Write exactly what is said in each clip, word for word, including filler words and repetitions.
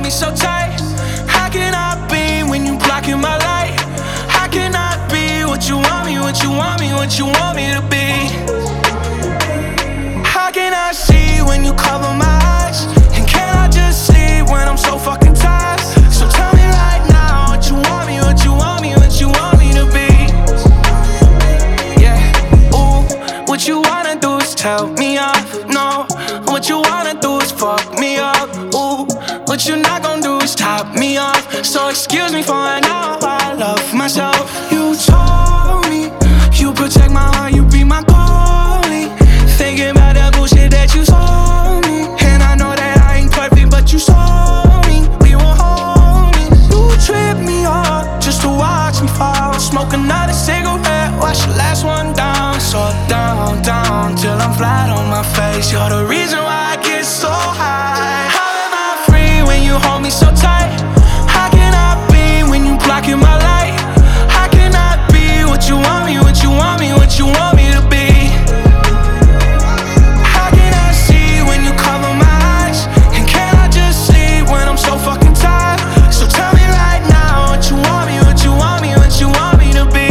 me so tight? How can I be when you blocking my light? How can I be what you want me, what you want me, what you want me to be? How can I see when you cover my eyes? And can I just sleep when I'm so fucking tired? So tell me right now what you want me, what you want me, what you want me to be. Yeah, ooh, what you wanna do is tell me off. No, what you wanna do is fuck me up. Ooh, what you not gonna do is top me off. So excuse me for an hour, I love myself. You told me you protect my heart, you be my goalie. Thinking about that bullshit that you told me. And I know that I ain't perfect, but you saw me. We were homies. You tripped me up just to watch me fall. Smoke another cigarette, watch the last one down. So down, down, till I'm flat on my face. You're the reason why I get so high. How am I free when you hold me so tight? How can I be when you blocking my light? How can I be what you want me, what you want me, what you want me to be? How can I see when you cover my eyes? And can I just sleep when I'm so fucking tired? So tell me right now what you want me, what you want me, what you want me to be.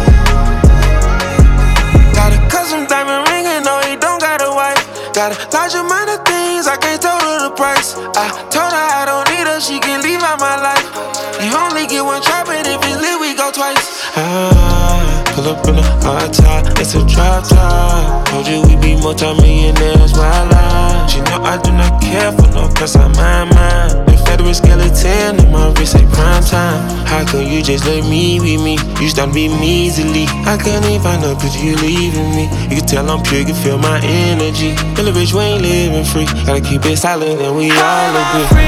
Got a custom diamond ring and no, he don't got a wife. Got a large amount of things, I can't tell her the price. I told her I don't need her, she can leave out my life. You only get one try, but if it's lit, we go twice. Ah, pull up in a hard top, it's a drop top. Told you we be multi-millionaires, why lie? She know I do not care for no cause I mind mine. The federal skeleton in my wrist ain't prime time. How come you just let me be me? You start be me easily. I can't even find out cause you leaving me. You can tell I'm pure, you can feel my energy. Feel a bitch, we ain't living free. Gotta keep it solid and we all agree.